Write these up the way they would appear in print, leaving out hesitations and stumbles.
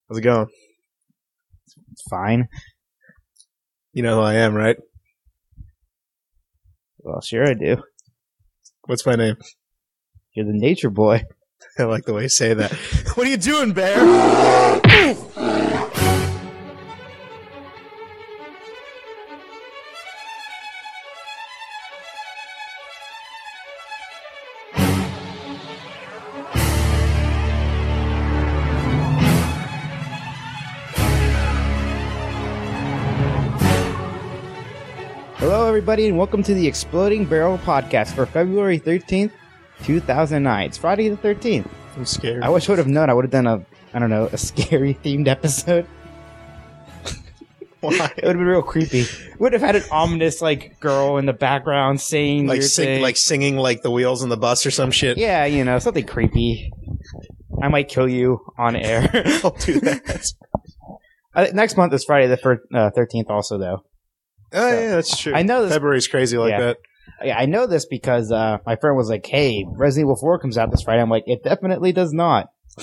How's it going? It's fine. You know who I am, right? Well, sure I do. What's my name? You're the nature boy. I like the way you say that. What are you doing, Bear? Hello, everybody, and welcome to the Exploding Barrel podcast for February 13th, 2009. It's Friday the 13th. I'm scared. I wish I would have known. I would have done a scary themed episode. Why? It would have been real creepy. Would have had an ominous, girl in the background saying Like, weird things. singing like the wheels on the bus or some shit. Yeah, something creepy. I might kill you on air. I'll do that. Next month is Friday the 13th also, though. Oh, yeah, that's true. I know this. February's crazy like Yeah. that. Yeah, I know this because my friend was like, "Hey, Resident Evil 4 comes out this Friday." I'm like, "It definitely does not."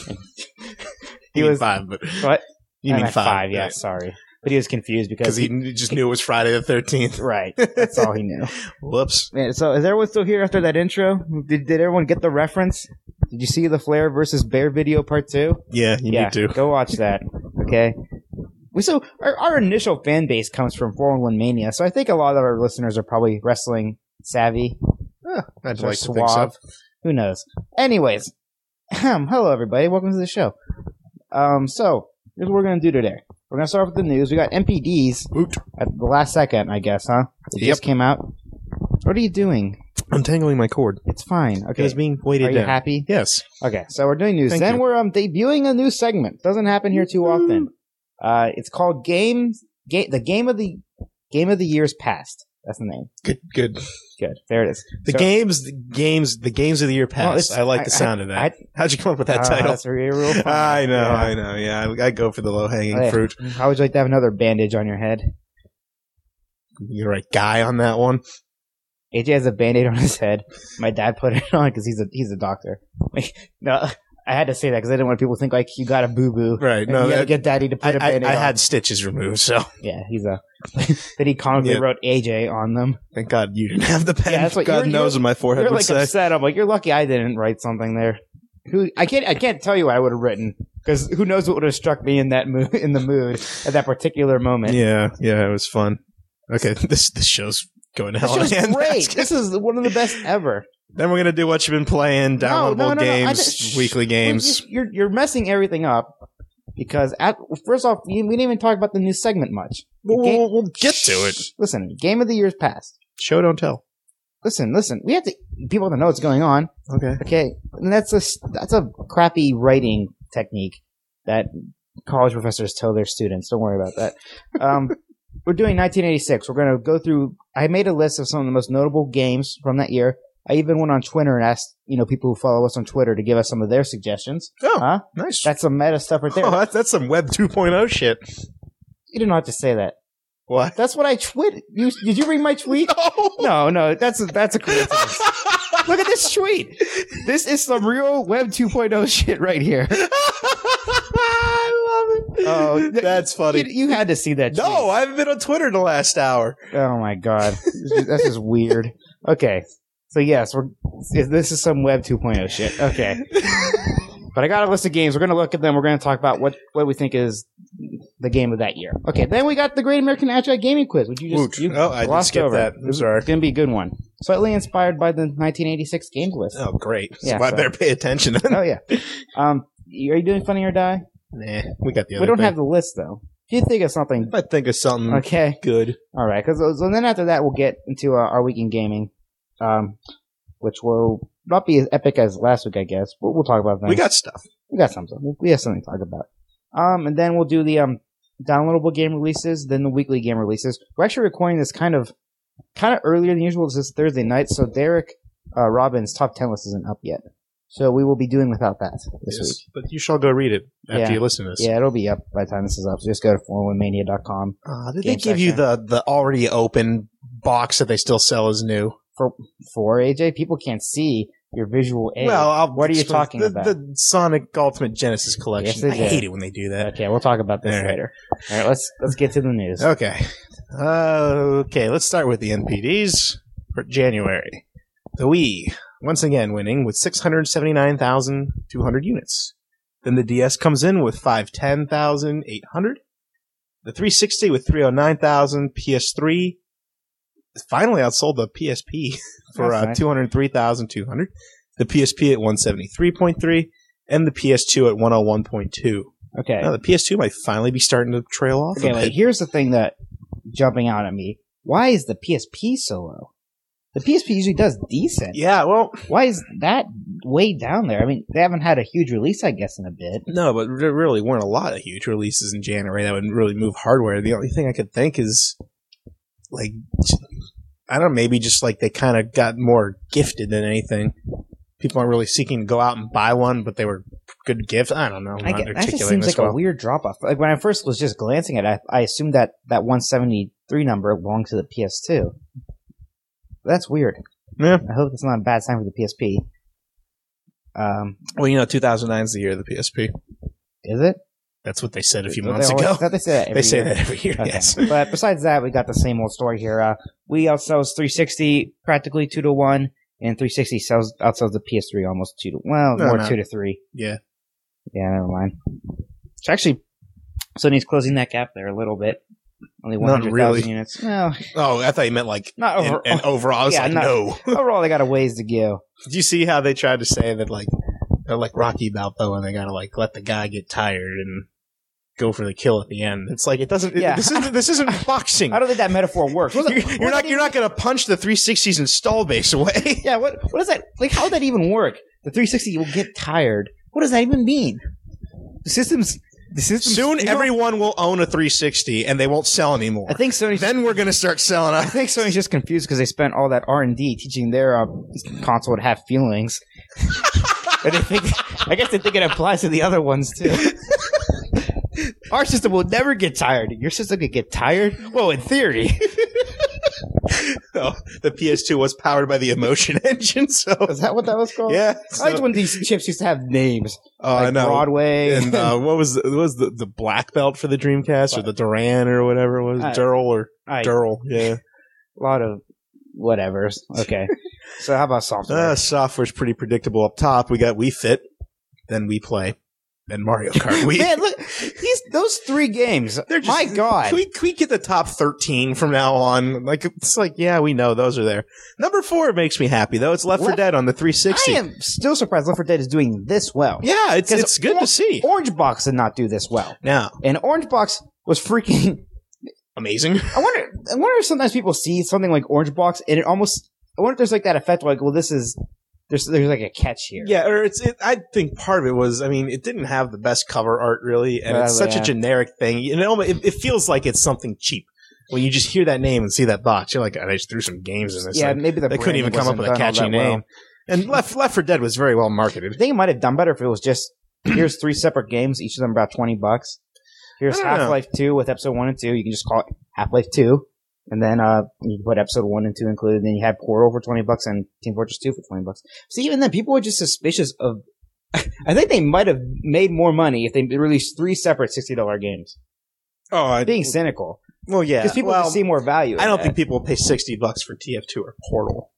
You mean 5, but... What? You I mean meant 5, yeah, right. sorry. But he was confused because Because he just knew it was Friday the 13th. right. That's all he knew. Whoops. Man, so is everyone still here after that intro? Did everyone get the reference? Did you see the Flare versus Bear video part 2? Yeah, you need to. Go watch that. Okay. So our initial fan base comes from 4-on-1 Mania, so I think a lot of our listeners are probably wrestling savvy. I'd Or like to think so. suave. Who knows? Anyways, hello everybody. Welcome to the show. So here's what we're gonna do today. We're gonna start with the news. We got MPDs at the last second, I guess, huh? It just came out. What are you doing? I'm tangling my cord. It's fine. It Okay. was being weighted Are you down. happy? Yes. Okay. So we're doing news. Thank Then you. we're debuting a new segment. Doesn't happen here too often. It's called the Game of the Years Past. That's the name. Good. Good. There it is. The games of the year past. it's- I like the sound of that. How'd you come up with that title? That's real fun. I know. Yeah. Yeah, I go for the low-hanging Hey, fruit. How would you like to have another bandage on your head? You're the right guy on that one. AJ has a band-aid on his head. My dad put it on because he's a doctor. No, I had to say that because I didn't want people to think like you got a boo-boo. Right. And No, you had to that, get daddy to put a I band-aid on. had stitches removed, so Yeah, then he comically Yeah. wrote AJ on them. thank God you didn't have the pen. Yeah, that's what God you're- knows what my forehead You're would like say. upset. I'm like, you're lucky I didn't write something there. I can't tell you what I would have written because who knows what would have struck me in that mood, in the mood at that particular moment. Yeah, it was fun. Okay, this show's going to hell in a This show's handbasket. great. This is one of the best ever. Then we're gonna do what you've been playing, downloadable No. games, weekly games. You're messing everything up because first off, we didn't even talk about the new segment much. We'll get to it. Listen, Game of the Year's Past. Show don't tell. Listen. We have to people to know what's going on. Okay. Okay, and that's a crappy writing technique that college professors tell their students. Don't worry about that. We're doing 1986. We're going to go through. I made a list of some of the most notable games from that year. I even went on Twitter and asked, people who follow us on Twitter to give us some of their suggestions. Oh, Huh? nice. That's some meta stuff right there. Oh, that's some Web 2.0 shit. You didn't have to say that. What? That's what I tweeted. Did you read my tweet? No, that's a coincidence. Look at this tweet. This is some real Web 2.0 shit right here. I love it. Oh, that's funny. You had to see that tweet. No, I haven't been on Twitter the last hour. Oh my god. That's just weird. Okay. So yes, this is some Web 2.0 shit. Okay. But I got a list of games. We're going to look at them. We're going to talk about what we think is the game of that year. Okay, then we got the Great American Agile Gaming Quiz, which you I did glossed skip over. that. I'm sorry. It's going to be a good one. Slightly inspired by the 1986 games list. Oh, great. Yeah, So I so- better pay attention then. Oh yeah. Are you doing Funny or Die? Nah, we got the other We don't thing. have the list though. If you think of something, I think of something okay. good. All right, so then after that, we'll get into our week in gaming, which will not be as epic as last week, I guess. But we'll talk about that. We got stuff. We got something. We have something to talk about. And then we'll do the downloadable game releases, then the weekly game releases. We're actually recording this kind of earlier than usual. This is Thursday night, so Derek Robbins' top 10 list isn't up yet. So we will be doing without that this week. But you shall go read it after Yeah. you listen to this. Yeah, it'll be up by the time this is up. So just go to 401mania.com. Did Game they give you section. the already open box that they still sell as new? For AJ, people can't see your visual aid. Well, what are you talking about? The Sonic Ultimate Genesis Collection. Yes, I hate it when they do that. Okay, we'll talk about this later. All right, let's get to the news. Okay. Let's start with the NPDs for January. The Wii, once again winning with 679,200 units. Then the DS comes in with 510,800. The 360 with 309,000. PS3 finally outsold the PSP for nice. 203,200. The PSP at 173.3. And the PS2 at 101.2. Okay. Now the PS2 might finally be starting to trail off. Okay, wait, here's the thing that jumping out at me. Why is the PSP so low? The PSP usually does decent. Yeah, well, Why is that way down there? I mean, they haven't had a huge release, I guess, in a bit. no, but there really weren't a lot of huge releases in January that would really move hardware. The only thing I could think is, like, I don't know, maybe just like they kind of got more gifted than anything. People aren't really seeking to go out and buy one, but they were good gifts. I don't know. That just seems like a weird drop-off. Like, when I first was just glancing at it, I assumed that 173 number belonged to the PS2. That's weird. Yeah. I hope it's not a bad sign for the PSP. Well, 2009 is the year of the PSP. Is it? That's what they said a few months ago. They say that every They say year. that every year, Okay. yes. But besides that, we got the same old story here. Wii outsells 360 practically 2-1, and 360 outsells the PS3 almost 2-1. Well, more 2-3. Yeah. Yeah, never mind. So actually, Sony's closing that gap there a little bit. Only Not 100,000 really. units. No, Oh, I thought you meant like not over. and overall. I was like, no. Overall, they got a ways to go. Did you see how they tried to say that, like, they're like Rocky Balboa and they gotta, like, let the guy get tired and go for the kill at the end? It's like, it doesn't, Yeah. this isn't boxing. I don't think that metaphor works. You're not gonna punch the 360's install base away. Yeah, what is that? Like, how would that even work? The 360 will get tired. What does that even mean? The system's Soon everyone will own a 360 and they won't sell anymore. I think Sony's Then we're gonna start selling I think Sony's just confused because they spent all that R&D teaching their console to have feelings. And I guess they think it applies to the other ones too. Our system will never get tired. Your system could get tired? Well, in theory. Oh, the PS2 was powered by the Emotion Engine, so Is that what that was called? yeah. I liked when these chips used to have names. I know. Broadway. And what was the black belt for the Dreamcast or the Duran or whatever it was? Durl. Yeah. A lot of whatevers. Okay. So how about software? Software's pretty predictable up top. We got Wii Fit, then Wii Play, then Mario Kart Wii. Man, look, those 3 games. They're just, my God. Can we get the top 13 from now on? Like, it's like, yeah, we know those are there. Number 4 makes me happy, though. It's Left 4 Dead on the 360. I am still surprised Left 4 Dead is doing this well. Yeah, it's good to see. Orange Box did not do this well. Now, And Orange Box was freaking... amazing. I wonder if sometimes people see something like Orange Box and it almost... I wonder if there's like that effect like, well, this is... There's like a catch here. Yeah, or I think part of it was, I mean, it didn't have the best cover art, really, and it's such a generic thing. It feels like it's something cheap. When you just hear that name and see that box, you're like, oh, they just threw some games in this. Yeah, like, maybe they couldn't even come up with a catchy name. And Left 4 Dead was very well marketed. I think it might have done better if it was just, here's 3 separate games, each of them about $20. Here's Half-Life 2 with episode 1 and 2. You can just call it Half-Life 2. And then you put episode 1 and 2 included. Then you had Portal for $20 and Team Fortress 2 for $20. See, even then, people were just suspicious of... I think they might have made more money if they released 3 separate $60 games. Oh, Being cynical. Well, yeah. Because people just see more value. I don't think people will pay $60 for TF2 or Portal.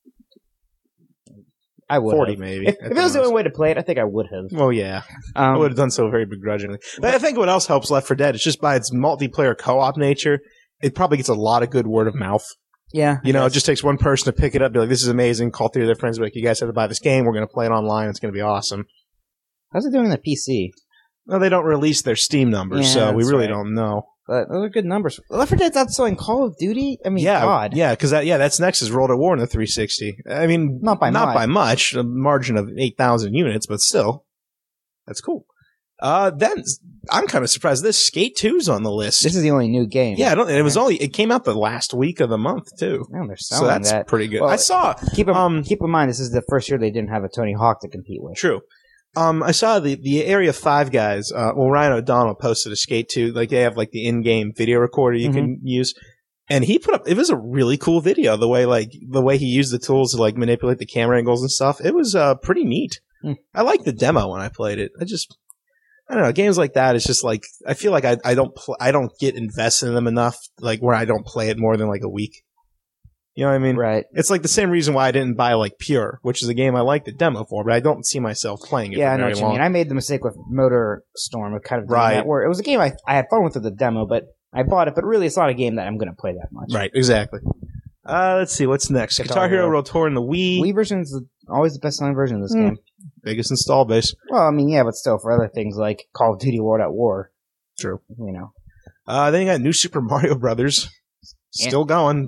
I would 40 have. maybe. If it was the only way to play it, I think I would have. Well, yeah. I would have done so very begrudgingly. But I think what else helps Left 4 Dead is just by its multiplayer co-op nature, it probably gets a lot of good word of mouth. Yeah. You know, it just takes one person to pick it up, be like, this is amazing, call 3 of their friends, be like, you guys have to buy this game, we're going to play it online, it's going to be awesome. How's it doing on the PC? Well, they don't release their Steam numbers, so we really don't know. But those are good numbers. Left 4 Dead's outselling Call of Duty? I mean, God. Yeah, because that's next is World at War in the 360. I mean, not by much, a margin of 8,000 units, but still, that's cool. Then I'm kind of surprised this Skate 2's on the list. This is the only new game. Yeah, it came out the last week of the month too. Oh, they're selling so that's pretty good. Well, keep in mind this is the first year they didn't have a Tony Hawk to compete with. True. I saw the Area 5 guys, Ryan O'Donnell posted a Skate 2, like they have like the in-game video recorder you can use. And he put up, it was a really cool video, the way he used the tools to like manipulate the camera angles and stuff. It was pretty neat. I liked the demo when I played it. I don't know, games like that, it's just like, I feel like I don't get invested in them enough, like where I don't play it more than like a week. You know what I mean? Right. It's like the same reason why I didn't buy like Pure, which is a game I like the demo for, but I don't see myself playing it. Yeah, for I know very what you long. mean. I made the mistake with Motor Storm of kind of doing Right. that, where it was a game I had fun with the demo, but I bought it, but really it's not a game that I'm going to play that much. Right, exactly. Let's see, what's next? Guitar Hero World Tour and the Wii. Wii version is always the best selling version of this game. Biggest install base. Well, I mean, yeah, but still, for other things like Call of Duty World at War. True. You know. Then you got New Super Mario Brothers. Still going.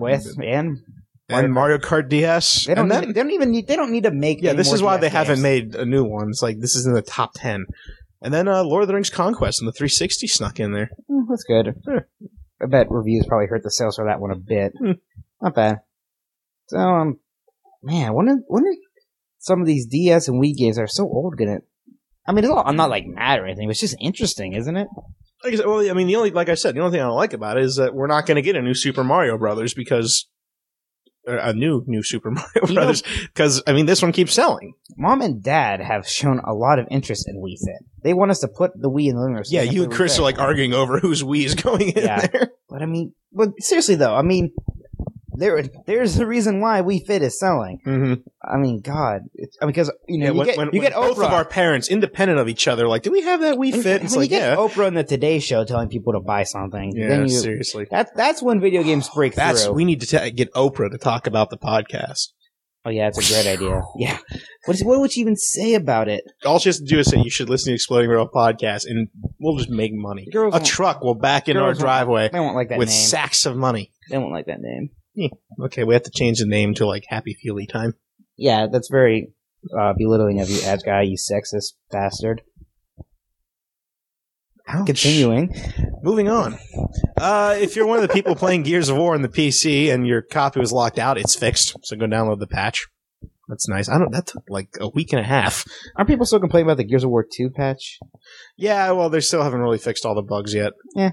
And Mario Kart DS. They don't need to make. Yeah, this is why DS they haven't games. made a new one. It's like this is in the top 10. And then Lord of the Rings Conquest and the 360 snuck in there. That's good. I bet reviews probably hurt the sales for that one a bit. Not bad. So, man, when are some of these DS and Wii games that are so old gonna? I mean, I'm not like mad or anything. But it's just interesting, isn't it? Like I said, well, I mean, the only thing I don't like about it is that we're not going to get a new Super Mario Brothers because a new Super Mario Brothers because I mean this one keeps selling. Mom and Dad have shown a lot of interest in Wii Fit. They want us to put the Wii in the living room. Yeah, you and Chris are like arguing over whose Wii is going in there. But I mean, seriously though, I mean, there's the reason why Wii Fit is selling. Mm-hmm. I mean, God, because you get both Oprah. of our parents, independent of each other, like, do we have that Wii Fit? It's when like, you get Oprah on the Today Show telling people to buy something. Yeah, then seriously. That's when video games break through. We need to get Oprah to talk about the podcast. Oh yeah, that's a great idea. Yeah, what would you even say about it? All she has to do is say you should listen to the Exploding Barrel podcast, and we'll just make money. A truck will back into our driveway they won't like that with name. sacks of money. They won't like that name. Okay, we have to change the name to like Happy Feely Time. Yeah, that's very belittling of you, ad guy, you sexist bastard. Ouch. Continuing. Moving on. If you're one of the people playing Gears of War on the PC and your copy was locked out, it's fixed. So go download the patch. That's nice. That took like a week and a half. Aren't people still complaining about the Gears of War 2 patch? Yeah, well, they still haven't really fixed all the bugs yet. Yeah.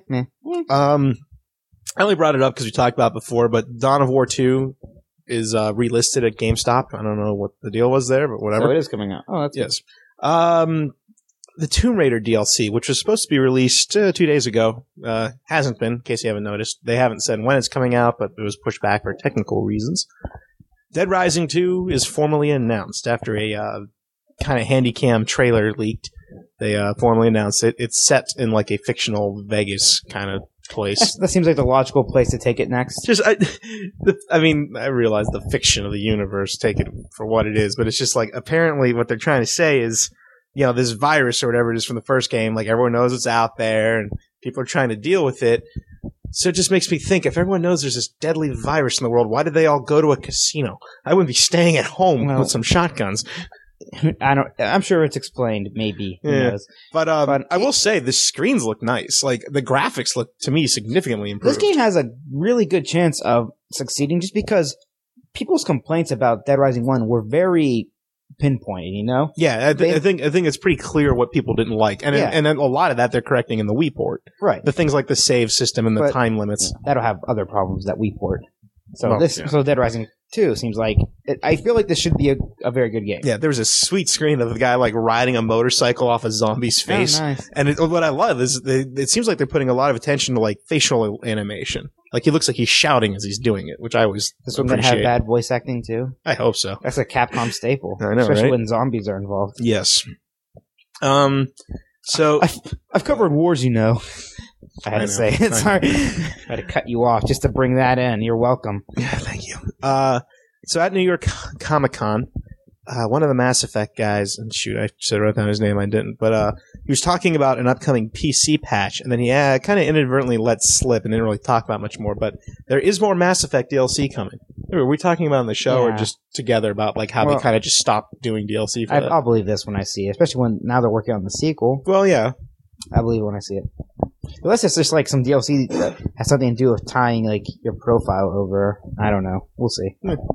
I only brought it up because we talked about it before, but Dawn of War 2 is relisted at GameStop. I don't know what the deal was there, but whatever. So it is coming out. Oh, that's yes. The Tomb Raider DLC, which was supposed to be released 2 days ago, hasn't been, in case you haven't noticed. They haven't said when it's coming out, but it was pushed back for technical reasons. Dead Rising 2 is formally announced after a kind of handy-cam trailer leaked. They formally announced it. It's set in like a fictional Vegas kind of place. That seems like the logical place to take it next. I mean, I realize the fiction of the universe, take it for what it is, but it's just like, apparently what they're trying to say is, you know, this virus or whatever it is from the first game, like everyone knows it's out there and people are trying to deal with it. So it just makes me think, if everyone knows there's this deadly virus in the world, why did they all go to a casino? I wouldn't be staying at home with some shotguns. I'm sure it's explained, maybe. Who knows? But I will say, the screens look nice. Like, the graphics look, to me, significantly improved. This game has a really good chance of succeeding just because people's complaints about Dead Rising 1 were very pinpointed, you know? Yeah, I think it's pretty clear what people didn't like. And and a lot of that they're correcting in the Wii port. Right. The things like the save system and the time limits. That'll have other problems that Wii port. So so Dead Rising 2 seems like I feel like this should be a very good game. Yeah, there was a sweet screen of the guy like riding a motorcycle off a zombie's face. Oh, nice. And what I love is it seems like they're putting a lot of attention to like facial animation. Like he looks like he's shouting as he's doing it, which I always This one gonna have bad voice acting too? I hope so. That's a Capcom staple. I know, especially right? when zombies are involved. Yes. So I've covered wars, you know. I had to say it. Sorry. I had to cut you off just to bring that in. You're welcome. Yeah, thank you. So at New York Comic Con, one of the Mass Effect guys, and shoot, I should have wrote down his name, I didn't, but he was talking about an upcoming PC patch, and then he kind of inadvertently let slip and didn't really talk about much more, but there is more Mass Effect DLC coming. Were we talking about on the show or just together about like how they kind of just stopped doing DLC for that? I'll believe this when I see it, especially when now they're working on the sequel. Well, yeah. I believe it when I see it. Unless it's just like some DLC that has something to do with tying like your profile over. I don't know. We'll see.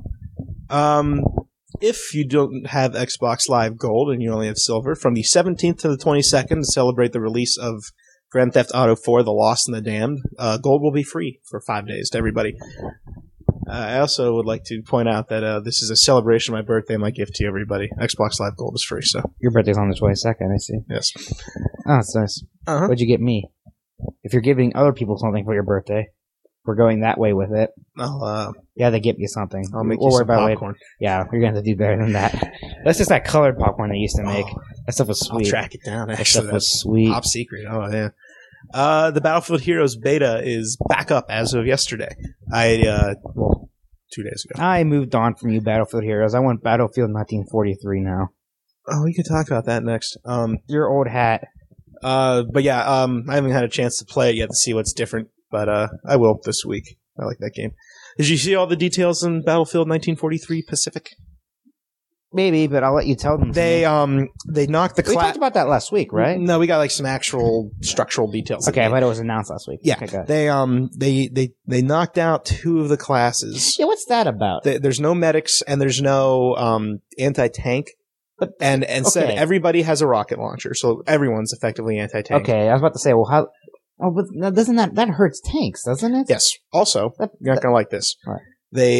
If you don't have Xbox Live Gold and you only have Silver, from the 17th to the 22nd to celebrate the release of Grand Theft Auto 4: The Lost and the Damned. Gold will be free for 5 days to everybody. I also would like to point out that this is a celebration of my birthday, my gift to everybody. Xbox Live Gold is free, so. Your birthday's on the 22nd, I see. Yes. Oh, that's nice. Uh-huh. What'd you get me? If you're giving other people something for your birthday, we're going that way with it. Yeah, they get you something. I'll make you some popcorn. Yeah, you're going to have to do better than that. That's just that colored popcorn they used to make. That stuff was sweet. I'll track it down, That actually. stuff was sweet. Top secret. Oh, yeah. The Battlefield Heroes beta is back up as of yesterday. 2 days ago. I moved on from you Battlefield Heroes. I want Battlefield 1943 now. Oh, we can talk about that next. Your old hat. But yeah, I haven't had a chance to play it yet to see what's different, but I will this week. I like that game. Did you see all the details in Battlefield 1943 Pacific? Maybe, but I'll let you tell them. They knocked the We talked about that last week, right? No, we got like some actual structural details. Okay, I thought it was announced last week. Yeah, okay, they knocked out 2 of the classes. Yeah, what's that about? There's no medics and there's no anti-tank. And said everybody has a rocket launcher, so everyone's effectively anti-tank. Okay, I was about to say, well, how? Oh, but doesn't that hurts tanks, doesn't it? Yes. Also, you're not gonna like this. All right.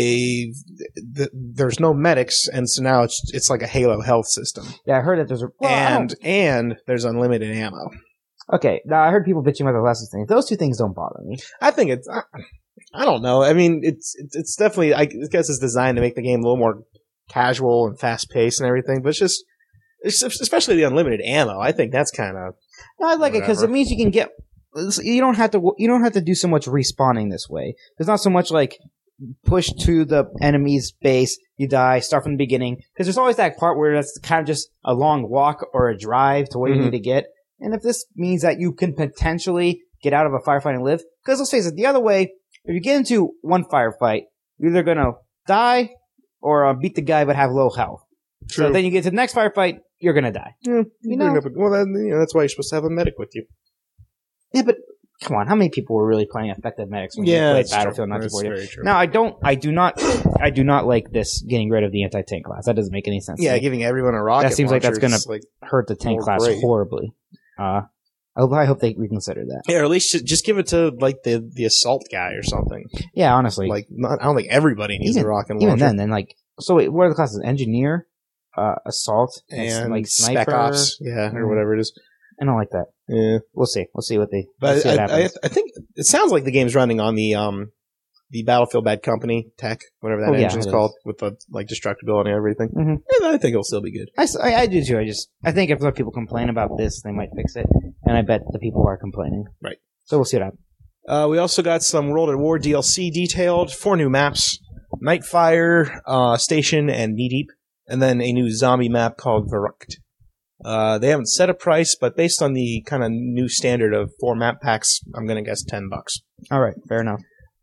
There's no medics, and so now it's like a Halo health system. Yeah, I heard that there's and there's unlimited ammo. Okay, now I heard people bitching about the last thing. Those 2 things don't bother me. I think it's. I don't know. I mean, it's definitely. I guess it's designed to make the game a little more casual and fast paced and everything, but it's especially the unlimited ammo. I think that's kind of. No, I like it because it means you can get. You don't have to do so much respawning this way. There's not so much like push to the enemy's base, you die, start from the beginning. Because there's always that part where that's kind of just a long walk or a drive to where you need to get. And if this means that you can potentially get out of a firefight and live, because let's face it, the other way, if you get into one firefight, you're either gonna die or beat the guy but have low health. True. So then you get to the next firefight, you're gonna die. Yeah, that's why you're supposed to have a medic with you. Yeah, but come on, how many people were really playing effective medics when they played Battlefield 1940? Now, I do not like this getting rid of the anti-tank class. That doesn't make any sense. Yeah, giving everyone a rocket. That seems like that's going to like hurt the tank class horribly. I hope they reconsider that. Yeah, or at least just give it to like the assault guy or something. Yeah, honestly, like I don't think everybody needs a rocket launcher. Even then, like, so wait, what are the classes? Engineer, assault, and like sniper, spec ops, or whatever it is. I don't like that. Yeah, we'll see. We'll see what they. But I think it sounds like the game's running on the Battlefield Bad Company tech, whatever that engine's called, with the like destructibility and everything. Mm-hmm. And I think it'll still be good. I do too. I think if other people complain about this, they might fix it, and I bet the people are complaining. Right. So we'll see what happens. We also got some World at War DLC detailed, 4 new maps: Nightfire, Station, and Knee Deep, and then a new zombie map called Verrückt. They haven't set a price, but based on the kind of new standard of 4 map packs, I'm going to guess $10. All right, fair enough.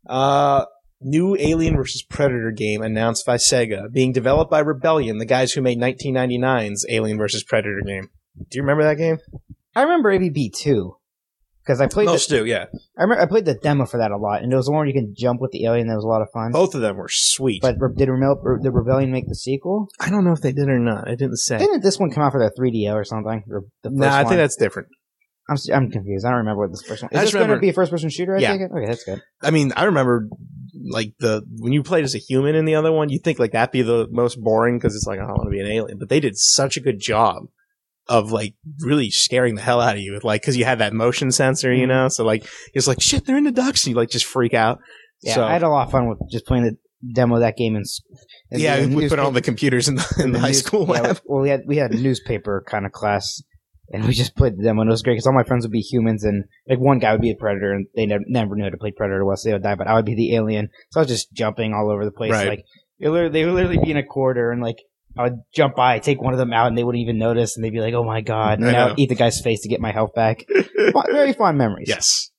New Alien vs. Predator game announced by Sega, being developed by Rebellion, the guys who made 1999's Alien vs. Predator game. Do you remember that game? I remember ABB 2. Because I played Most do, yeah. I played the demo for that a lot, and it was the one where you can jump with the alien. That was a lot of fun. Both of them were sweet. But did Rebellion make the sequel? I don't know if they did or not. I didn't say. Didn't this one come out for the 3DO or something? I think that's different. I'm confused. I don't remember what this first one. Is this going to be a first-person shooter? I take it? Okay, that's good. I mean, I remember like when you played as a human in the other one, you think like that'd be the most boring because it's like, oh, I want to be an alien. But they did such a good job of like really scaring the hell out of you with like, cause you had that motion sensor, you know? So like, it's like, shit, they're in the ducks. And you like just freak out. Yeah. So, I had a lot of fun with just playing the demo of that game. We put on the computers in the high school lab. Well, we had a newspaper kind of class and we just played the demo and it was great because all my friends would be humans and like one guy would be a predator and they never knew how to play predator was, so they would die, but I would be the alien. So I was just jumping all over the place. Right. Like they would literally be in a corridor and like, I would jump by, take one of them out, and they wouldn't even notice, and they'd be like, oh my god, and then I would eat the guy's face to get my health back. Very fond memories. Yes.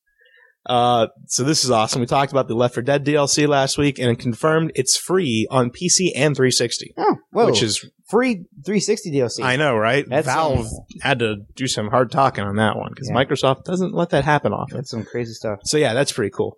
So this is awesome. We talked about the Left 4 Dead DLC last week, and it confirmed it's free on PC and 360. Oh, whoa. Which is free 360 DLC. I know, right? Valve had to do some hard talking on that one, because Microsoft doesn't let that happen often. That's some crazy stuff. So yeah, that's pretty cool.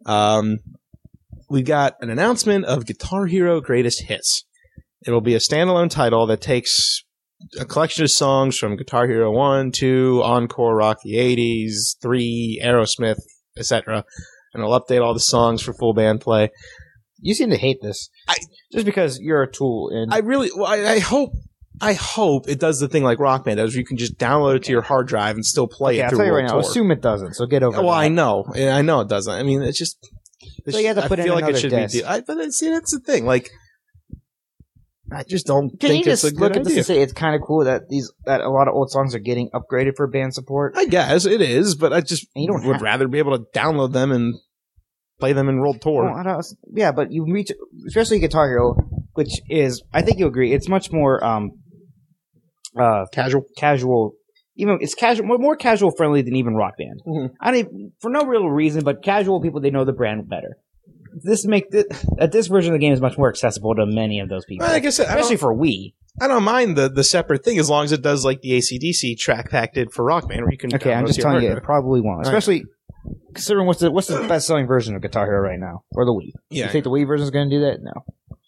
We got an announcement of Guitar Hero Greatest Hits. It'll be a standalone title that takes a collection of songs from Guitar Hero 1, 2, Encore, Rock the 80s, 3, Aerosmith, etc. And it'll update all the songs for full band play. You seem to hate this. Just because you're a tool. And I hope it does the thing like Rock Band does, where you can just download it to your hard drive and still play it I'll through tell you World right now, Tour. assume it doesn't, so get over it. Well, I know it doesn't. I mean, it's just... So you have to put in another disc. But see, that's the thing. Like, I just don't Can think you it's just a good look at idea. this and say it's kind of cool that that a lot of old songs are getting upgraded for band support? I guess it is, but I just And you don't would have- rather be able to download them and play them in World Tour. Well, I don't, yeah, but you reach, especially Guitar Hero, which is, I think you agree, it's much more casual. Even it's casual, more casual friendly than even Rock Band. Mhm. I don't even, for no real reason, but casual people, they know the brand better. This version of the game is much more accessible to many of those people. Well, like I said, especially for Wii. I don't mind the separate thing as long as it does like the AC/DC track pack did for Rock Band, where you can. Okay, I'm download just to your telling you, hard it drive. probably won't. Especially considering what's the best selling version of Guitar Hero right now, or the Wii. Yeah. You think the Wii version is going to do that? No.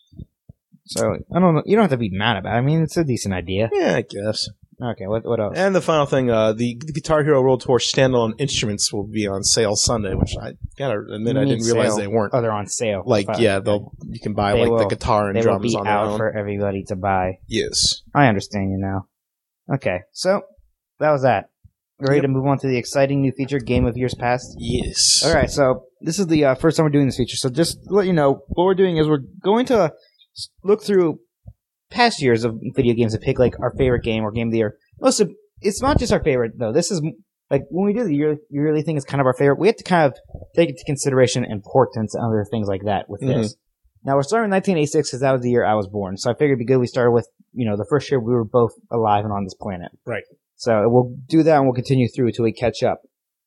So I don't know. You don't have to be mad about it. I mean, it's a decent idea. Yeah, I guess. Okay, what else? And the final thing, the Guitar Hero World Tour standalone instruments will be on sale Sunday, which I gotta admit I didn't realize they weren't. Oh, they're on sale. Like, Fine. yeah, you can buy They like will- the guitar and They will drums be on their out own. for everybody to buy. Yes. I understand you now. Okay, so that was that. Ready Yep. to move on to the exciting new feature, Game of Years Past? Yes. All right, so this is the first time we're doing this feature. So just to let you know, what we're doing is we're going to look through past years of video games and pick like our favorite game or game of the year. It's not just our favorite though. This is like when we do the yearly thing is kind of our favorite. We have to kind of take into consideration importance and other things like that with this. Now we're starting with 1986 because that was the year I was born. So I figured it'd be good we started with the first year we were both alive and on this planet. Right. So we'll do that and we'll continue through until we catch up.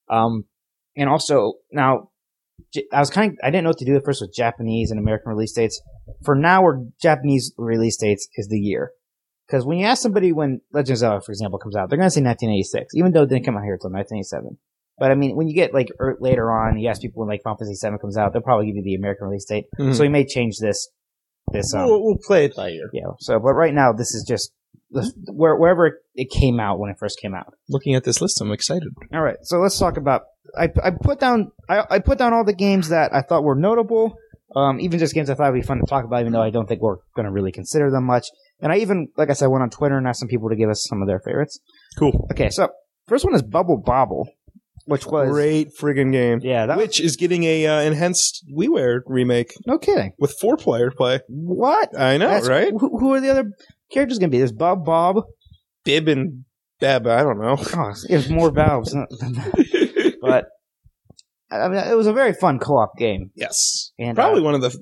And also now I didn't know what to do at first with Japanese and American release dates. For now, Japanese release dates is the year. Because when you ask somebody when Legend of Zelda, for example, comes out, they're going to say 1986, even though it didn't come out here until 1987. But I mean, when you get like later on, you ask people when like Final Fantasy VII comes out, they'll probably give you the American release date. Mhm. So we may change this. We'll play it by ear. Yeah. So, but right now, this is just wherever it came out when it first came out. Looking at this list, I'm excited. All right, so let's talk about. I put down all the games that I thought were notable, even just games I thought would be fun to talk about, even though I don't think we're going to really consider them much. And I even, like I said, went on Twitter and asked some people to give us some of their favorites. Cool. Okay, so first one is Bubble Bobble, which was Great friggin' game. Yeah, that Which is getting a enhanced WiiWare remake no kidding. with 4-player play. What? I know, right? Who are the other characters going to be? There's Bob. Bib and Beb, I don't know. Oh, there's more valves. But I mean, it was a very fun co-op game. Yes. And, Probably one of the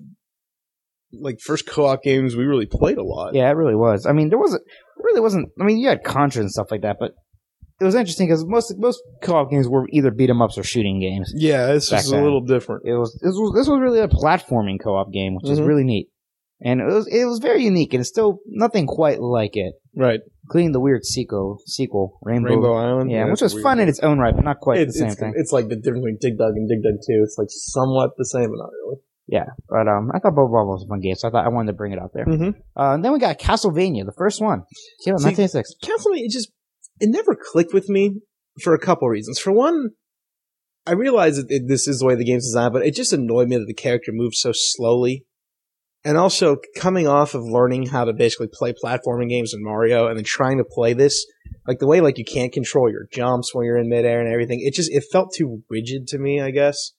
first co-op games we really played a lot. Yeah, it really was. I mean, really wasn't. I mean, you had Contra and stuff like that, but it was interesting because most co-op games were either beat 'em ups or shooting games. Yeah, this Back is a then. little different. This was really a platforming co-op game, which is Mhm. really neat, and it was very unique, and it's still nothing quite like it, Right. including the weird sequel, Rainbow Island. yeah, which it's was weird. fun in its own right, but not quite the same thing. It's like the difference between Dig Dug and Dig Dug 2. It's like somewhat the same, but not really. Yeah, but I thought Bubble Bobble was a fun game, so I wanted to bring it out there. Mm-hmm. And then we got Castlevania, the first one, came out in See, 1986. Castlevania, it never clicked with me for a couple reasons. For one, I realize that this is the way the game's designed, but it just annoyed me that the character moved so slowly. And also, coming off of learning how to basically play platforming games in Mario and then trying to play this, like the way like you can't control your jumps when you're in midair and everything, it felt too rigid to me, I guess.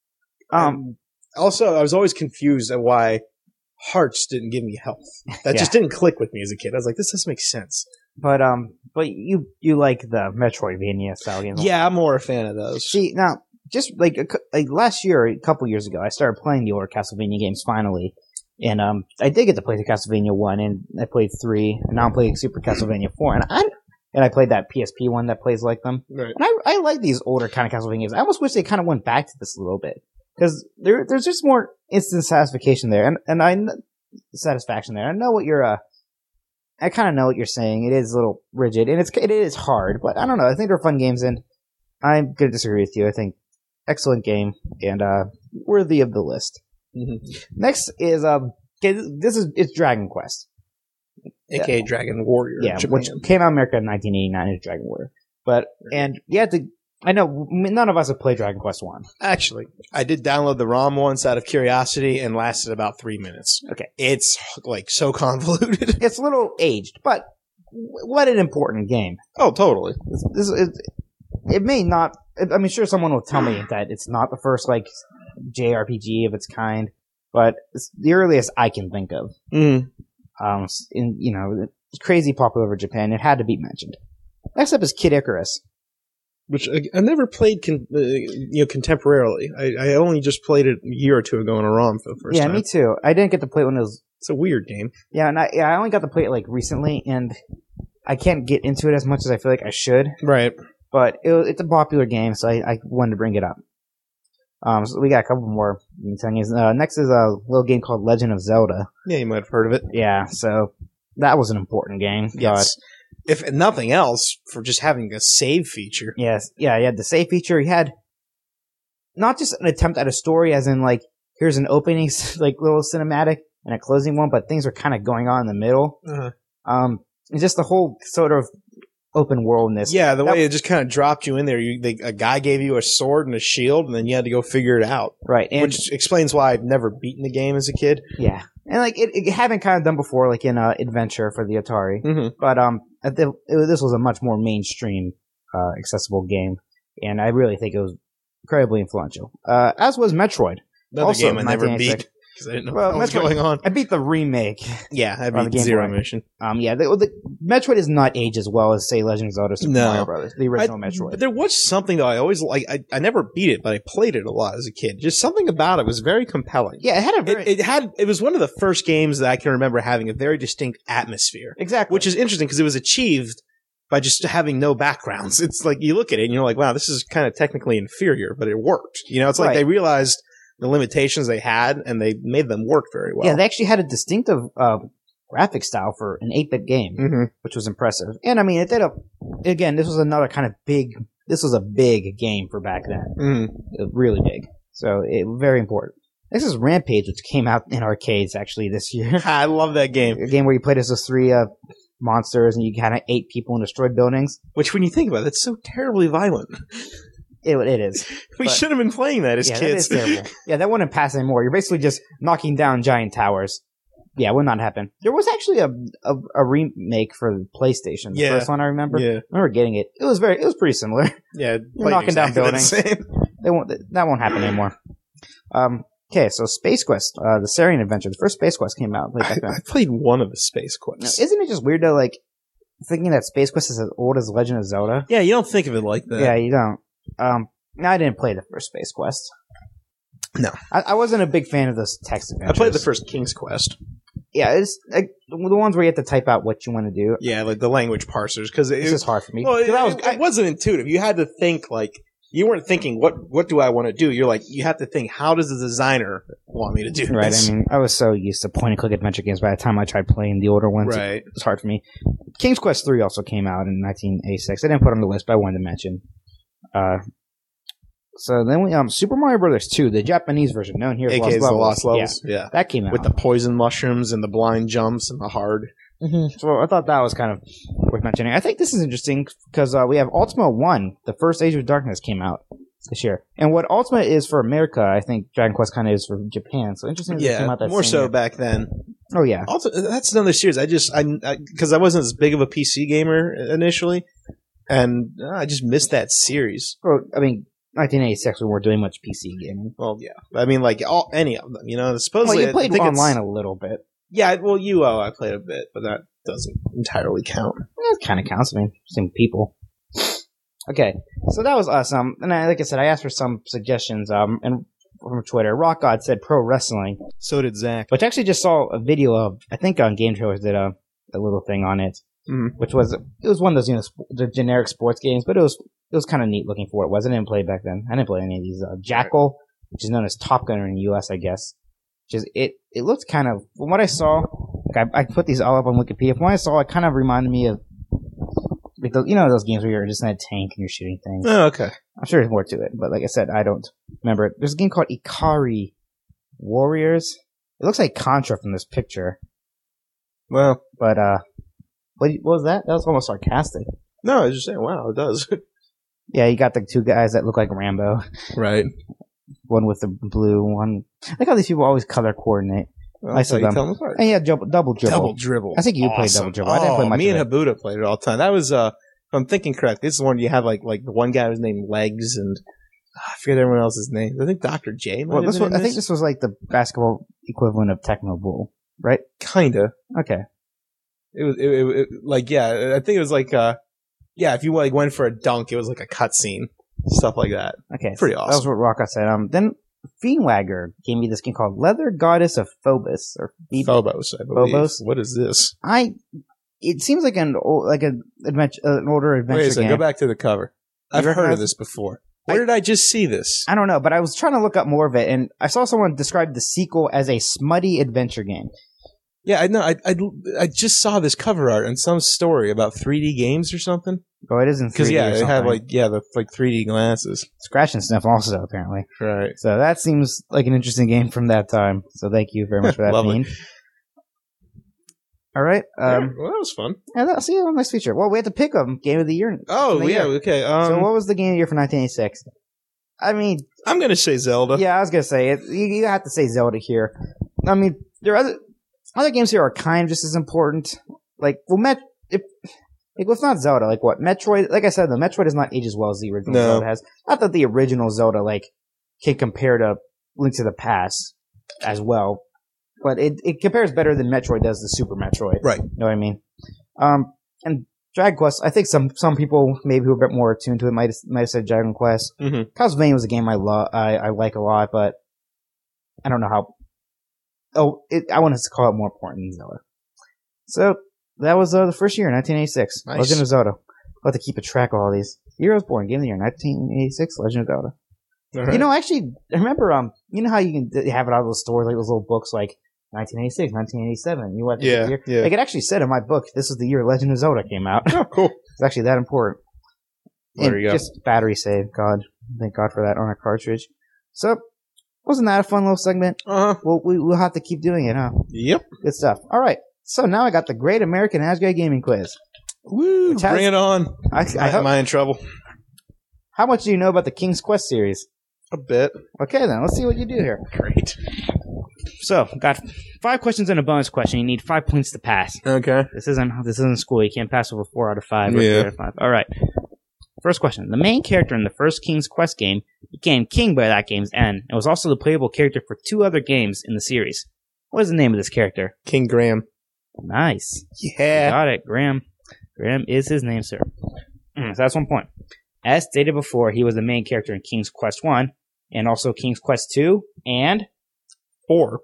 Also, I was always confused at why Hearts didn't give me health. That just didn't click with me as a kid. I was like, this doesn't make sense. But you like the Metroidvania style games. Yeah, I'm more a fan of those. See, now, just like last year, a couple years ago, I started playing the older Castlevania games finally. And I did get to play the Castlevania 1, and I played 3, and now I'm playing Super Castlevania 4. And I played that PSP one that plays like them. Right. And I like these older kind of Castlevania games. I almost wish they kind of went back to this a little bit. Because there's just more instant satisfaction there. And satisfaction there. I know what you're, I kind of know what you're saying. It is a little rigid, and it is hard, but I don't know. I think they're fun games, and I'm going to disagree with you. I think excellent game, and worthy of the list. Mm-hmm. Next is it's Dragon Quest. A.K.A. Dragon Warrior. Yeah, Japan. which came out in America in 1989 as Dragon Warrior. I know none of us have played Dragon Quest 1. Actually, I did download the ROM once out of curiosity and lasted about 3 minutes. Okay. It's like so convoluted. It's a little aged, but what an important game. Oh, totally. It may not, I mean, sure, someone will tell me that it's not the first, like, JRPG of its kind, but it's the earliest I can think of. It's crazy popular over Japan. It had to be mentioned. Next up is Kid Icarus. Which I never played contemporarily. I only just played it a year or two ago on a ROM for the first time. Yeah, me too. I didn't get to play it when it was... It's a weird game. Yeah, and I only got to play it, like, recently, and I can't get into it as much as I feel like I should. Right. But it's a popular game, so I wanted to bring it up. So we got a couple more. Next is a little game called Legend of Zelda. Yeah, you might have heard of it. Yeah, so that was an important game. Yes. If nothing else, for just having a save feature. Yes. Yeah, you had the save feature. You had not just an attempt at a story, as in, like, here's an opening, like, little cinematic and a closing one, but things are kind of going on in the middle. Uh-huh. And just the whole sort of open worldness. Yeah, the way it just kind of dropped you in there. A guy gave you a sword and a shield, and then you had to go figure it out. Right. And which explains why I've never beaten the game as a kid. Yeah. And, like, it hadn't kind of done before, like, in Adventure for the Atari. Mm-hmm. But this was a much more mainstream, accessible game. And I really think it was incredibly influential. As was Metroid. Another also, game I never beat. Because I didn't know what was going on. I beat the remake. Yeah, I beat Zero Mission. The Metroid is not aged as well as, say, Legend of Zelda Super Mario Brothers, the original Metroid. But there was something that I always like. I never beat it, but I played it a lot as a kid. Just something about it was very compelling. Yeah, it had a very... It was one of the first games that I can remember having a very distinct atmosphere. Exactly. Which is interesting because it was achieved by just having no backgrounds. It's like, you look at it and you're like, wow, this is kind of technically inferior, but it worked. It's like they realized the limitations they had, and they made them work very well. Yeah, they actually had a distinctive graphic style for an 8-bit game, which was impressive. And I mean, it did this was another kind of this was a big game for back then. Really big. So, very important. This is Rampage, which came out in arcades actually this year. I love that game. A game where you played as those three monsters, and you kind of ate people and destroyed buildings. Which, when you think about it, it's so terribly violent. It is. We should have been playing that as kids. That is terrible. Yeah, that wouldn't pass anymore. You're basically just knocking down giant towers. Yeah, would not happen. There was actually a remake for the PlayStation. The first one I remember. Yeah. I remember getting it. It was pretty similar. Yeah, knocking down buildings. That won't happen anymore. Okay, so Space Quest, the Sarian Adventure, the first Space Quest came out. I played one of the Space Quests. Now, isn't it just weird though, like, thinking that Space Quest is as old as Legend of Zelda? Yeah, you don't think of it like that. Yeah, you don't. I didn't play the first Space Quest. No. I wasn't a big fan of those text adventures. I played the first King's Quest. Yeah, it's like the ones where you have to type out what you want to do. Yeah, like the language parsers. Because it's just hard for me. Well, it wasn't intuitive. You had to think, like, you weren't thinking, what do I want to do? You're like, you have to think, how does the designer want me to do right, this? I mean, I was so used to point-and-click adventure games by the time I tried playing the older ones. Right. It was hard for me. King's Quest 3 also came out in 1986. I didn't put it on the list, but I wanted to mention. So then we Super Mario Brothers 2, the Japanese version, known here as AKA the Lost Levels. Yeah. That came out. With the poison mushrooms and the blind jumps and the hard. Mm-hmm. So I thought that was kind of worth mentioning. I think this is interesting because we have Ultima 1, the first Age of Darkness came out this year. And what Ultima is for America, I think Dragon Quest kind of is for Japan. So interesting that it came out that more same so year. Back then. Oh, yeah. Also, that's another series. Because I wasn't as big of a PC gamer initially, and I just missed that series. Well, I mean, 1986, we weren't doing much PC gaming. Well, yeah. I mean, like, any of them, supposedly... Well, you played online a little bit. Yeah, well, UO, I played a bit, but that doesn't entirely count. It kind of counts. I mean, same people. Okay, so that was us. And like I said, I asked for some suggestions, and from Twitter. Rock God said pro wrestling. So did Zach. Which I actually just saw a video of, I think on Game Trailers did a little thing on it. Mm-hmm. Which was, it was one of those, the generic sports games, but it was kind of neat looking for it. I didn't play it back then. I didn't play any of these. Jackal, which is known as Top Gunner in the US, I guess. Which is, it looked kind of, from what I saw, like I put these all up on Wikipedia. From what I saw, it kind of reminded me of, like those games where you're just in a tank and you're shooting things. Oh, okay. I'm sure there's more to it, but like I said, I don't remember it. There's a game called Ikari Warriors. It looks like Contra from this picture. Well, But what was that? That was almost sarcastic. no, I was just saying, wow, it does. Yeah, you got the two guys that look like Rambo. Right. One with the blue, one. I like how these people always color coordinate. Well, I saw how you them. tell them apart. And yeah, double dribble. Double dribble. I think you played double dribble. I didn't play much Me of and Habuda played it all the time. That was, if I'm thinking correct, this is one you have like the one guy was named Legs and I forget everyone else's name. I think Dr. J. Well, I think this was like the basketball equivalent of Tecmo Bowl, right? Kinda. Okay. It was like, yeah, I think it was like, yeah, if you like went for a dunk, it was like a cutscene. Stuff like that. Okay. Pretty That awesome. was what Rocka said. Then Fiendwagger gave me this game called Leather Goddess of Phobos or Phobos, I believe. Phobos? What is this? It seems like an older adventure Wait a second, game. go back to the cover. I've You heard of recognize- this before. Where did I just see this? I don't know, but I was trying to look up more of it, and I saw someone describe the sequel as a smutty adventure game. Yeah, I know. I just saw this cover art in some story about 3D games or something. Oh, it isn't 3D Because yeah, or it something. had the 3D glasses. Scratch and Sniff also, apparently. Right. So that seems like an interesting game from that time. So thank you very much for that, Love it. Fiend. All right. Yeah, well, that was fun. See you on next feature. Well, we have to pick a game of the year. Oh from the yeah, year. okay. So what was the game of the year for 1986? I mean, I'm gonna say Zelda. yeah, I was gonna say it. You have to say Zelda here. I mean, there are other games here are kind of just as important. Like, well, if it's not Zelda, like what Metroid? Like I said, the Metroid does not age as well as the original No. Zelda has. Not that the original Zelda can compare to Link to the Past as well, but it compares better than Metroid does to Super Metroid. Right. You know what I mean? And Dragon Quest, I think some people maybe who are a bit more attuned to it might have said Dragon Quest. Mm-hmm. Castlevania was a game I like a lot, but I don't know how. I want to call it more important than Zelda. So that was the first year, 1986. Nice. Legend of Zelda. I'll have to keep a track of all these. Year I was born, game of the year, 1986. Legend of Zelda. All right. You know, actually, I remember you know how you can have it out of those stores, like those little books, like 1986, 1987. You want Yeah, year? yeah. Like it actually said in my book, this is the year Legend of Zelda came out. Oh, cool. It's actually that important. There And you go. Just battery save. God, thank God for that on a cartridge. So, wasn't that a fun little segment? We'll have to keep doing it, huh? Yep. Good stuff. All right. So now I got the Great American Asgard Gaming Quiz. Woo! Which has- Bring it on. I hope, Am I in trouble? how much do you know about the King's Quest series? A bit. Okay, then let's see what you do here. Great. So, got 5 questions and a bonus question. You need 5 points to pass. Okay. This isn't school. You can't pass over 4 out of 5 or Yeah. 3 out of 5. All right. First question. The main character in the first King's Quest game became king by that game's end and was also the playable character for 2 other games in the series. What is the name of this character? King Graham. Nice. Yeah. Got it. Graham. Graham is his name, sir. So that's 1 point. As stated before, he was the main character in King's Quest 1 and also King's Quest 2 and 4.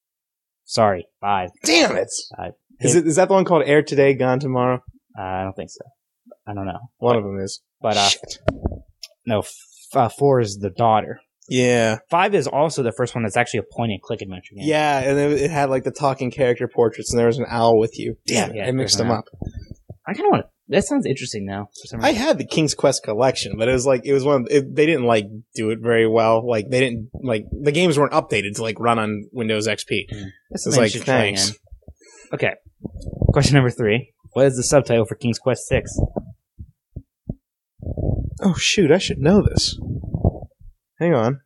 5. Damn it! 5. Is that the one called Air Today, Gone Tomorrow? I don't think so. I don't know. One of them is. But Shit. no, 4 is the daughter. Yeah. 5 is also the first one that's actually a point-and-click adventure game. Yeah, and it had like the talking character portraits, and there was an owl with you. Damn, Yeah, I mixed there's them an up. I kind of want to. That sounds interesting now. For some I reason. had the King's Quest collection, but it was one. They didn't like do it very well. Like they didn't like the games weren't updated to like run on Windows XP. That's It's something like, you should try thanks. again. Okay. Question number 3. What is the subtitle for King's Quest 6? Oh shoot, I should know this. Hang on.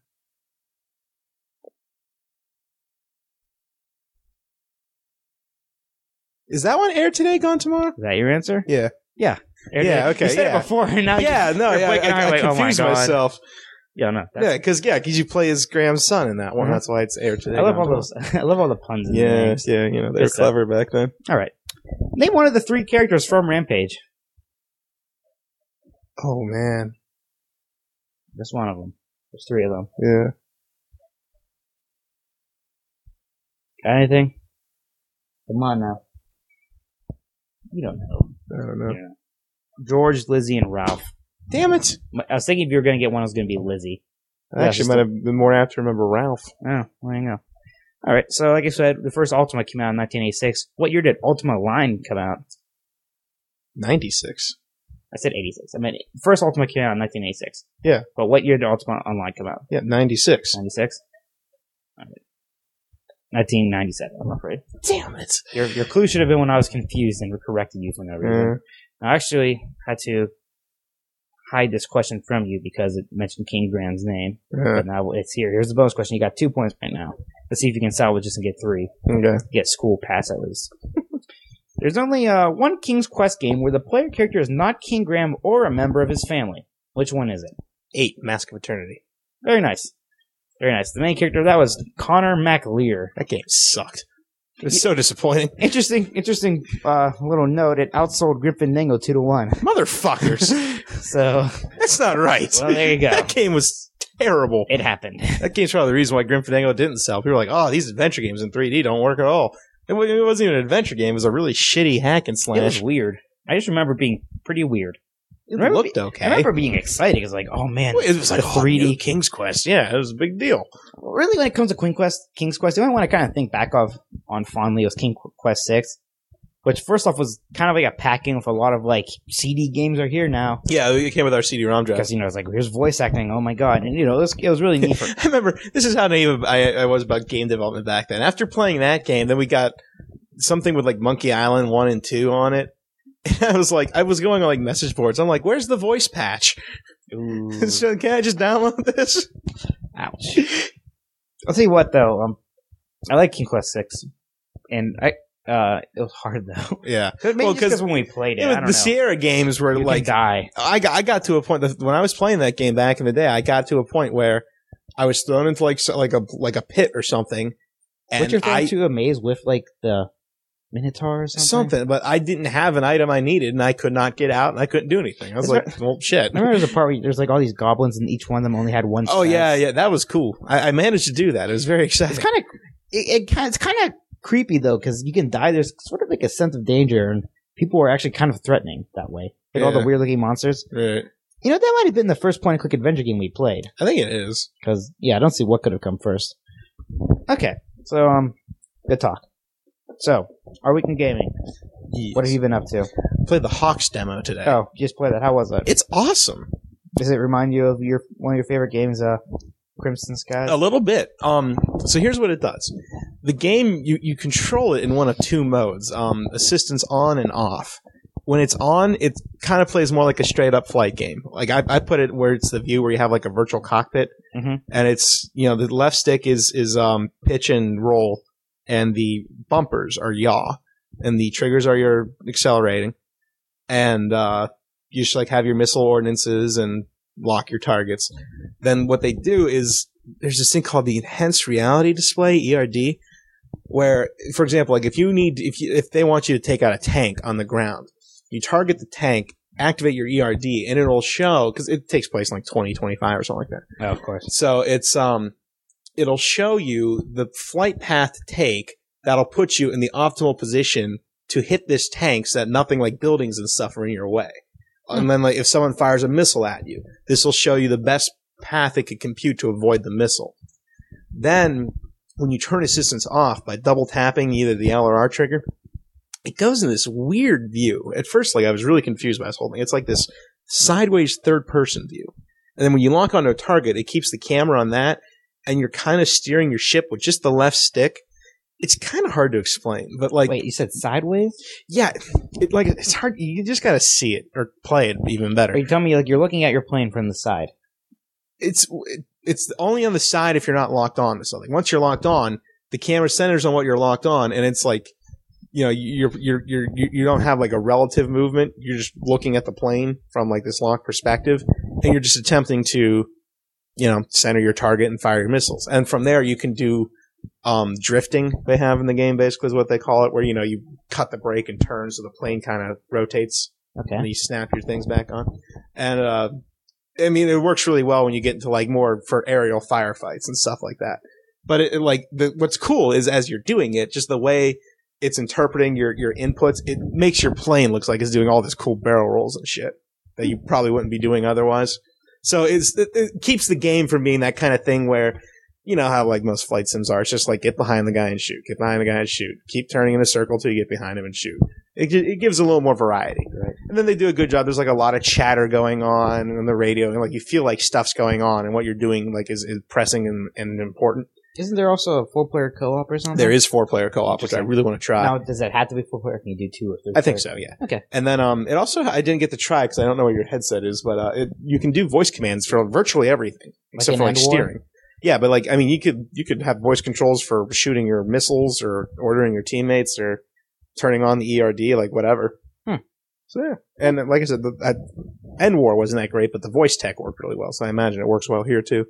Is that one Air Today, Gone Tomorrow? Is that your answer? Yeah. Yeah, okay, You said yeah. it before, and now Yeah, you're no, yeah, blinking an eye I like, oh my confused God. myself. Yeah, no. Yeah, because you play as Graham's son in that one. Mhm. That's why it's Air Today. I love Gone all Tomorrow. those. I love all the puns in the Yeah, names. yeah, they were Good stuff. clever back then. All right. Name one of the 3 characters from Rampage. Oh man, Just one of them. There's 3 of them. yeah. Got anything? Come on now. You don't know. I don't know. Yeah. George, Lizzie, and Ralph. Damn it! I was thinking if you were going to get one, it was going to be Lizzie. I Yeah, actually just might have been more apt to remember Ralph. Oh, well, you go. All right. So, like I said, the first Ultima came out in 1986. What year did Ultima Line come out? 96. I said 86. I mean, first Ultima came out in 1986. Yeah. But what year did Ultima Online come out? Yeah, 96. 96? 1997, I'm afraid. Damn it. Your clue should have been when I was confused and corrected you for no reason. I actually had to hide this question from you because it mentioned King Graham's name. But now it's here. Here's the bonus question. You got 2 points right now. Let's see if you can salvage this and get 3. Okay. Get school pass at least. There's only one King's Quest game where the player character is not King Graham or a member of his family. Which one is it? 8, Mask of Eternity. Very nice. Very nice. The main character of that was Connor MacLear. That game sucked. It was so disappointing. Interesting little note. It outsold Grim Fandango 2-1. Motherfuckers. So that's not right. Well, there you go. That game was terrible. It happened. That game's probably the reason why Grim Fandango didn't sell. People were like, oh, these adventure games in 3D don't work at all. It wasn't even an adventure game. It was a really shitty hack and slash. It was weird. I just remember being pretty weird. It looked okay. I remember being excited because, like, oh man, it was like 3D King's Quest. Yeah, it was a big deal. Really, when it comes to King's Quest, the only one I kind of think back on fondly was King Quest 6, which first off was kind of like a packing with a lot of like CD games are here now. Yeah, it came with our CD-ROM drive because it's like here's voice acting. Oh my god, and it was really neat. I remember this is how naive I was about game development back then. After playing that game, then we got something with like Monkey Island 1 and 2 on it. And I was going on like message boards. I'm like, where's the voice patch? So, can I just download this? Ouch. I'll tell you what though, I like King Quest 6, and it was hard though. Yeah, maybe because when we played it, I don't know. Sierra games were you like die. I got to a point that when I was playing that game back in the day, I got to a point where I was thrown into like a pit or something. And you're thrown to a maze with like the Minotaur or something? But I didn't have an item I needed, and I could not get out, and I couldn't do anything. I was like, well, shit. I remember there's a part where there's like all these goblins, and each one of them only had one. Oh yeah, that was cool. I managed to do that. It was very exciting. It's kind of creepy though, because you can die. There's sort of like a sense of danger, and people were actually kind of threatening that way. Like all the weird looking monsters. Right. You know, that might have been the first point and click adventure game we played. I think it is. Because I don't see what could have come first. Okay, so good talk. So, Our Week in Gaming. Yes. What have you been up to? Played the Hawks demo today. Oh, just play that. How was it? It's awesome. Does it remind you of one of your favorite games, Crimson Skies? A little bit. So here's what it does. The game, you control it in one of 2 modes. Assistance on and off. When it's on, it kind of plays more like a straight-up flight game. Like, I put it where it's the view where you have like a virtual cockpit. Mm-hmm. And it's, the left stick is pitch and roll. And the bumpers are yaw, and the triggers are your accelerating, and you just like have your missile ordinances and lock your targets. Then what they do is there's this thing called the Enhanced Reality Display (ERD), where, for example, like if they want you to take out a tank on the ground, you target the tank, activate your ERD, and it'll show because it takes place in like 2025 or something like that. Oh, of course. So it's it'll show you the flight path to take that'll put you in the optimal position to hit this tank so that nothing like buildings and stuff are in your way. And then like if someone fires a missile at you, this will show you the best path it could compute to avoid the missile. Then when you turn assistance off by double tapping either the L or R trigger, it goes in this weird view. At first, like I was really confused by this whole thing. It's like this sideways third person view. And then when you lock onto a target, it keeps the camera on that. And you're kind of steering your ship with just the left stick. It's kind of hard to explain, but like... Wait, you said sideways? Yeah, it's hard. You just got to see it or play it even better. Are you telling me like you're looking at your plane from the side? It's only on the side if you're not locked on to something. Once you're locked on, the camera centers on what you're locked on, and it's like, you don't have like a relative movement. You're just looking at the plane from like this locked perspective, and you're just attempting to center your target and fire your missiles. And from there, you can do drifting, they have in the game, basically, is what they call it, where, you cut the brake and turn so the plane kind of rotates. Okay. And you snap your things back on. And, it works really well when you get into, like, more for aerial firefights and stuff like that. But, what's cool is as you're doing it, just the way it's interpreting your inputs, it makes your plane looks like it's doing all this cool barrel rolls and shit that you probably wouldn't be doing otherwise. So it keeps the game from being that kind of thing where, you know how like most flight sims are. It's just like get behind the guy and shoot, get behind the guy and shoot, keep turning in a circle till you get behind him and shoot. It gives a little more variety. Right. And then they do a good job. There's like a lot of chatter going on the radio, and like you feel like stuff's going on, and what you're doing like is pressing and important. Isn't there also a 4-player co-op or something? There is 4-player co-op, which I really want to try. Now, does that have to be 4-player? Can you do 2 or 3? I think so, yeah. Okay. And then it also, I didn't get to try because I don't know what your headset is, but you can do voice commands for virtually everything except for steering. Yeah, but you could have voice controls for shooting your missiles or ordering your teammates or turning on the ERD, like whatever. So yeah, and like I said, End War wasn't that great, but the voice tech worked really well. So I imagine it works well here too.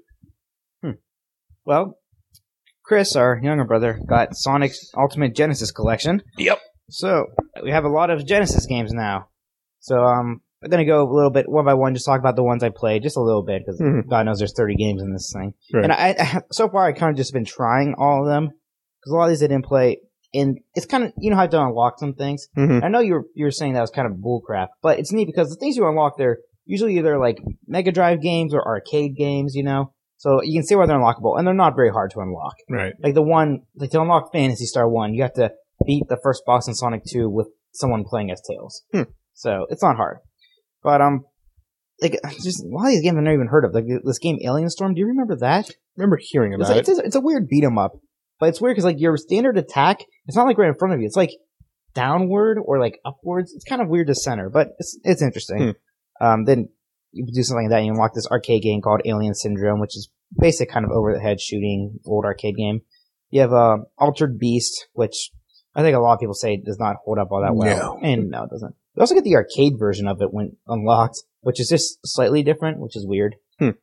Well, Chris, our younger brother, got Sonic's Ultimate Genesis Collection. Yep. So we have a lot of Genesis games now. So I'm going to go a little bit one by one, just talk about the ones I played, just a little bit, because God knows there's 30 games in this thing. Right. And I so far I kind of just been trying all of them, because a lot of these I didn't play. And it's kind of, you know how to unlock some things? I know you were saying that was kind of bullcrap, but it's neat because the things you unlock, they're usually either like Mega Drive games or arcade games, you know? So you can see why they're unlockable, and they're not very hard to unlock. Right. Like to unlock Phantasy Star 1, you have to beat the first boss in Sonic 2 with someone playing as Tails. So it's not hard. But, just a lot of these games I've never even heard of. Like this game Alien Storm, do you remember that? I remember hearing about it. It's a weird beat 'em up. But it's weird because like your standard attack, it's not like right in front of you. It's like downward or like upwards. It's kind of weird to center, but it's interesting. Then you can do something like that and you unlock this arcade game called Alien Syndrome, which is basic kind of over the head shooting old arcade game. You have Altered Beast, which I think a lot of people say does not hold up all that well. And no, it doesn't. You also get the arcade version of it when unlocked, which is just slightly different, which is weird.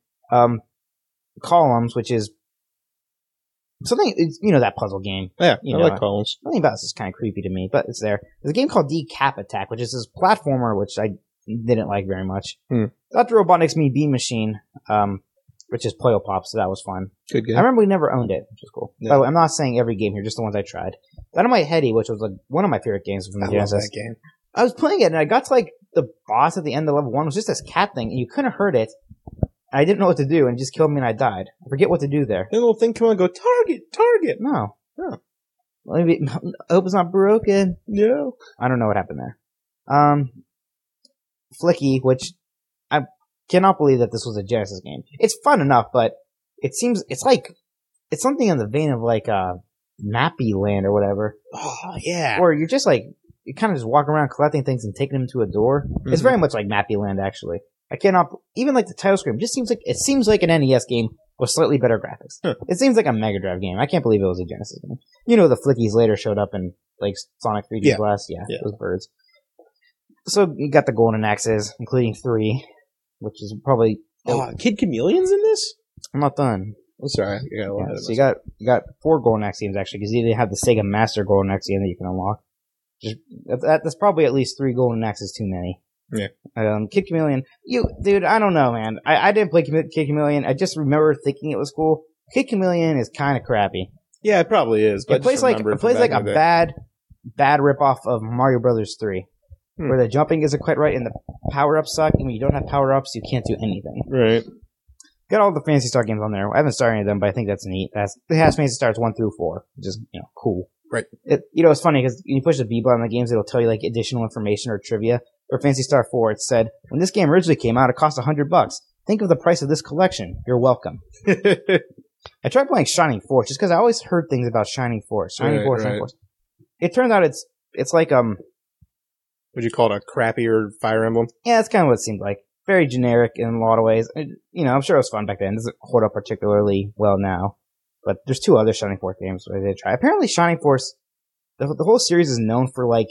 Columns, which is something, that puzzle game. Yeah, I like Columns. Something about this is kind of creepy to me, but it's there. There's a game called Decap Attack, which is this platformer, which I didn't like very much. Dr. Robotnik's Mean Bean Machine, which is Play-O Pop, so that was fun. Good game. I remember we never owned it, which was cool. Yeah. By the way, I'm not saying every game here, just the ones I tried. Dynamite Headdy, which was like one of my favorite games from the Genesis. I love that game. I was playing it, and I got to like the boss at the end of level 1. It was just this cat thing, and you couldn't hurt it. I didn't know what to do, and it just killed me, and I died. I forget what to do there. The little thing come on and go, target! No. Maybe, I hope it's not broken. No. I don't know what happened there. Flicky, which I cannot believe that this was a Genesis game. It's fun enough, but it seems, it's something in the vein of like, Mappy Land or whatever. Oh, yeah. Where you're just like, you kind of just walk around collecting things and taking them to a door. It's very much like Mappy Land, actually. I cannot, even like the title screen, it seems like an NES game with slightly better graphics. It seems like a Mega Drive game. I can't believe it was a Genesis game. The Flickies later showed up in like Sonic 3D Blast. Yeah, those birds. So you got the Golden Axes, including 3, which is probably Kid Chameleon's in this? I'm not done. I'm sorry. So you got 4 Golden Axe games actually, because you have the Sega Master Golden Axe game that you can unlock. That's probably at least 3 Golden Axes too many. Yeah. Kid Chameleon. Dude, I don't know, man. I didn't play Kid Chameleon. I just remember thinking it was cool. Kid Chameleon is kind of crappy. Yeah, it probably is. But it plays like a bad ripoff of Mario Brothers 3, where the jumping isn't quite right and the power-ups suck, and when you don't have power-ups, you can't do anything. Right. Got all the Phantasy Star games on there. I haven't started any of them, but I think that's neat. It has Phantasy Stars 1 through 4, which is, cool. Right. It's funny because when you push the B button on the games, it'll tell you like additional information or trivia. For Phantasy Star 4, it said, when this game originally came out, it cost $100. Think of the price of this collection. You're welcome. I tried playing Shining Force just because I always heard things about Shining Force. Shining Force. It turns out it's like would you call it a crappier Fire Emblem? Yeah, that's kind of what it seemed like. Very generic in a lot of ways. I'm sure it was fun back then. It doesn't hold up particularly well now. But there's 2 other Shining Force games where they try. Apparently, Shining Force, the whole series is known for like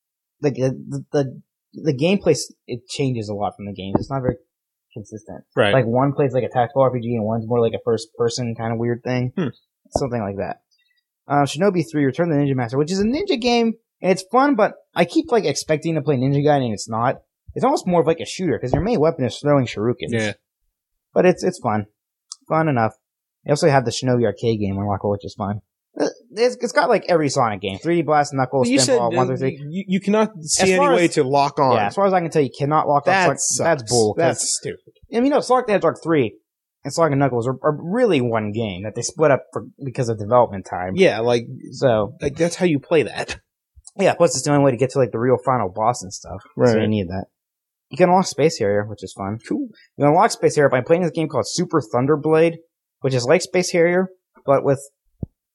the gameplay. It changes a lot from the games. It's not very consistent. Right. Like one plays like a tactical RPG and one's more like a first person kind of weird thing. Something like that. Shinobi 3: Return of the Ninja Master, which is a ninja game, and it's fun, but I keep like expecting to play Ninja Gaiden and it's not. It's almost more of like a shooter because your main weapon is throwing shurikens. Yeah. But it's fun. Fun enough. They also have the Shinobi arcade game unlockable, which is fun. It's got like every Sonic game. 3D Blast, Knuckles, Spinball, 1 through 3. You cannot see any way to lock on. Yeah, as far as I can tell, you cannot lock on. That's bull. That's stupid. Sonic the Hedgehog 3 and Sonic and Knuckles are really one game that they split up because of development time. Yeah, that's how you play that. Yeah, plus it's the only way to get to like the real final boss and stuff. Right. So you need that. You can unlock Space Harrier, which is fun. Cool. You can unlock Space Harrier by playing this game called Super Thunderblade, which is like Space Harrier, but with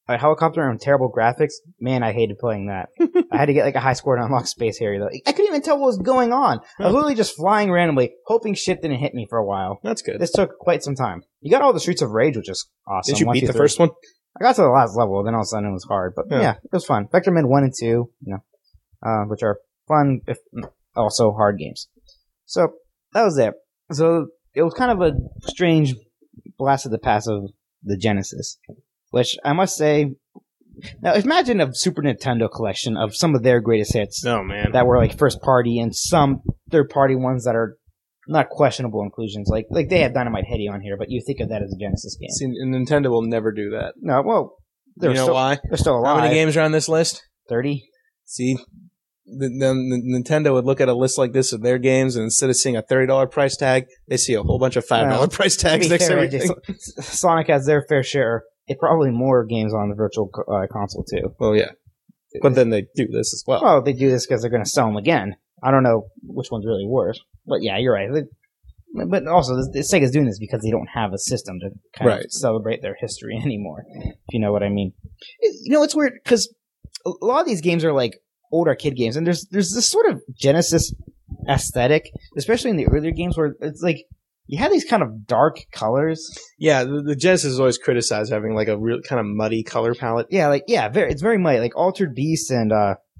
a helicopter and terrible graphics, man, I hated playing that. I had to get like a high score to unlock Space Harrier. Though. I couldn't even tell what was going on. I was literally just flying randomly, hoping shit didn't hit me for a while. That's good. This took quite some time. You got all the Streets of Rage, which is awesome. Did you beat the first one? I got to the last level, then all of a sudden it was hard. But yeah, it was fun. Vectorman 1 and 2, you know, which are fun, if also hard games. So that was it. So it was kind of a strange blast of the past of the Genesis, which I must say. Now imagine a Super Nintendo collection of some of their greatest hits. Oh man, that were like first party and some third party ones that are not questionable inclusions. Like they have Dynamite Headdy on here, but you think of that as a Genesis game. See, Nintendo will never do that. No, well, you know why? They're still alive. How many games are on this list? 30. See, the Nintendo would look at a list like this of their games, and instead of seeing a $30 price tag, they see a whole bunch of $5 price tags next to everything. Sonic has their fair share. Probably more games on the Virtual Console too. Well, yeah, but then they do this as well. Well, they do this because they're going to sell them again. I don't know which one's really worse, but yeah, you're right. But also, Sega's doing this because they don't have a system to kind of celebrate their history anymore. If you know what I mean. You know, it's weird because a lot of these games are like old arcade games, and there's this sort of Genesis aesthetic, especially in the earlier games, where it's like you have these kind of dark colors. Yeah, the Genesis is always criticized having like a real kind of muddy color palette. Yeah, it's very muddy, like Altered Beast and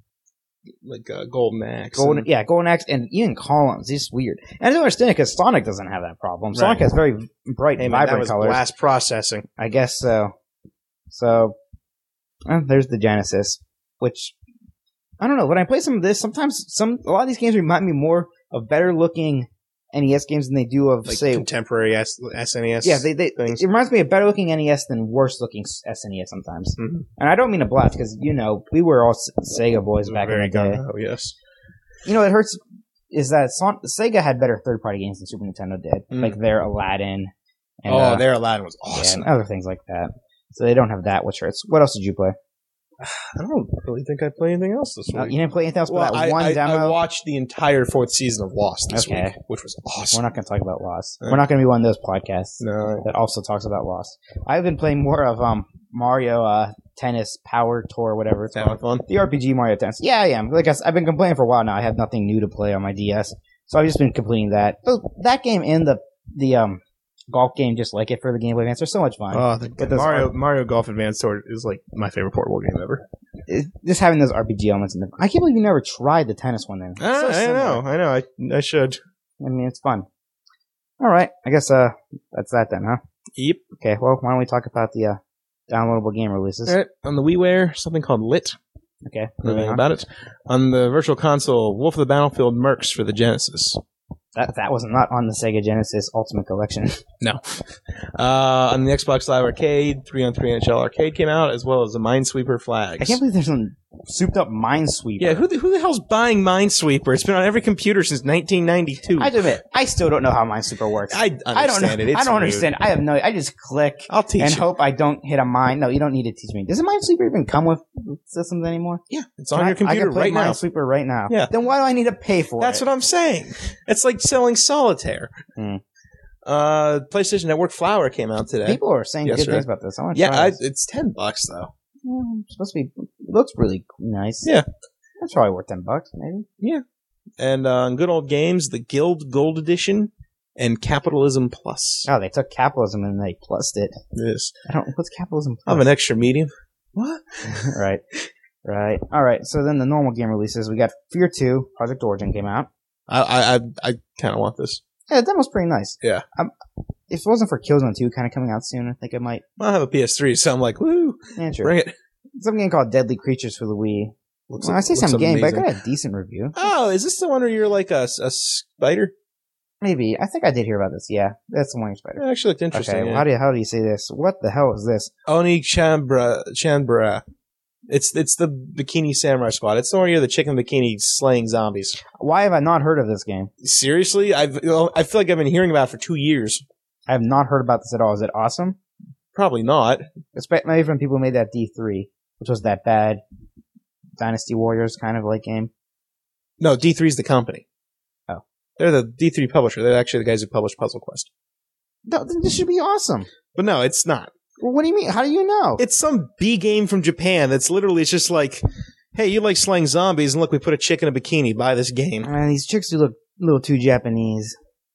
Golden Axe. Golden Axe and even Columns. It's just weird. And I don't understand it because Sonic doesn't have that problem. Sonic has very bright, vibrant colors. Glass processing. I guess so. So, there's the Genesis, which I don't know. When I play some of this, sometimes a lot of these games remind me more of better looking NES games than they do of, like, say, contemporary SNES. Yeah, it reminds me of better looking NES than worse looking SNES sometimes. Mm-hmm. And I don't mean to blast because we were all Sega boys back in the day. Oh yes. You know, it hurts is that Sega had better third party games than Super Nintendo did, like their Aladdin. And, their Aladdin was awesome. And other things like that. So they don't have that, which hurts. What else did you play? I don't really think I played anything else this week. You didn't play anything else but that one demo? I watched the entire 4th season of Lost this week, which was awesome. We're not going to talk about Lost. We're not going to be one of those podcasts that also talks about Lost. I've been playing more of Mario Tennis Power Tour, whatever it's called. Fun? The RPG Mario Tennis. Yeah, I am. Like I've been complaining for a while now. I have nothing new to play on my DS. So I've just been completing that. That game and the golf game, just like it for the Game Boy Advance, are so much fun. Oh, the Mario Golf Advance Tour is like my favorite portable game ever. Just having those RPG elements in there. I can't believe you never tried the tennis one then. I know. I should. I mean, it's fun. All right. I guess that's that then, huh? Yep. Okay, well, why don't we talk about the downloadable game releases? All right. On the WiiWare, something called Lit. Okay. Nothing about it. On the Virtual Console, Wolf of the Battlefield Mercs for the Genesis. That was not on the Sega Genesis Ultimate Collection. No. On the Xbox Live Arcade, 3-on-3 NHL Arcade came out, as well as the Minesweeper Flags. I can't believe there's some souped-up Minesweeper. Yeah, who the hell's buying Minesweeper? It's been on every computer since 1992. I admit, I still don't know how Minesweeper works. I understand it. I don't understand. I have no. I just click. I'll teach and you. Hope I don't hit a mine. No, you don't need to teach me. Does a Minesweeper even come with systems anymore? Yeah, it's on your computer right now. Minesweeper right now. Yeah. Then why do I need to pay for it? That's what I'm saying. It's like selling solitaire. PlayStation Network Flower came out today. People are saying good things about this. It's $10 though. It's supposed to be. It looks really nice. Yeah, that's probably worth $10, maybe. Yeah, and good old games, the Guild Gold Edition and Capitalism Plus. Oh, they took Capitalism and they plussed it. Yes. What's Capitalism Plus? I have an extra medium. What? Right. All right. So then the normal game releases, we got Fear 2, Project Origin came out. I kind of want this. Yeah, that was pretty nice. Yeah. If it wasn't for Killzone 2 kind of coming out soon, I think I might. I have a PS3, so I'm like, woo. Yeah, sure. Bring it. Some game called Deadly Creatures for the Wii. I say some game, but I got a decent review. Oh, is this the one where you're like a spider? Maybe. I think I did hear about this. Yeah, that's the one spider. It actually looked interesting. Okay, yeah. well, how do you say this? What the hell is this? Oni Chanbara. It's the Bikini Samurai Squad. It's the one where you're the chicken bikini slaying zombies. Why have I not heard of this game? Seriously? I feel like I've been hearing about it for 2 years. I have not heard about this at all. Is it awesome? Probably not. Maybe from people who made that D3, which was that bad Dynasty Warriors kind of like game. No, D3 is the company. Oh. They're the D3 publisher. They're actually the guys who published Puzzle Quest. No, this should be awesome. But no, it's not. Well, what do you mean? How do you know? It's some B game from Japan that's literally it's just like, hey, you like slaying zombies, and look, we put a chick in a bikini. Buy this game. These chicks do look a little too Japanese.